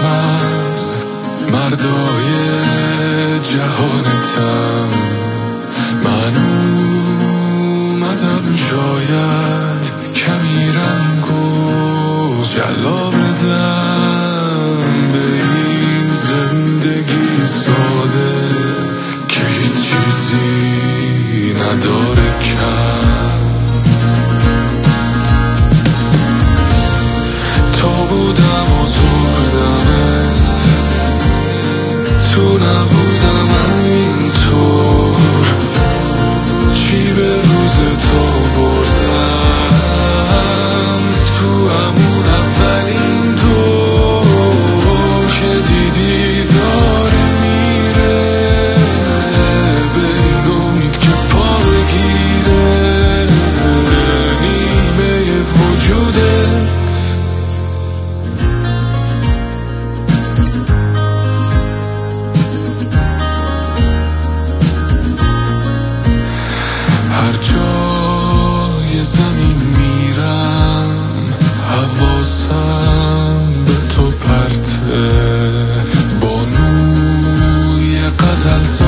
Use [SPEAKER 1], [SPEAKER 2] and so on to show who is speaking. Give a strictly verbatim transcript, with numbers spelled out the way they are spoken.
[SPEAKER 1] از مردای جهانتم. من اومدم شاید کمی رنگو جلا بدم به این زندگی ساده که هیچ چیزی نداره کم. تا بودم آزردمت تو نبودم همینطور، چی به روز تا بردم تو همون اولین دور که دیدی داره میره به این امید که پا بگیره نیمه وجودت. هر جای زمین میرم حواسم به تو پرته، بانوی غزل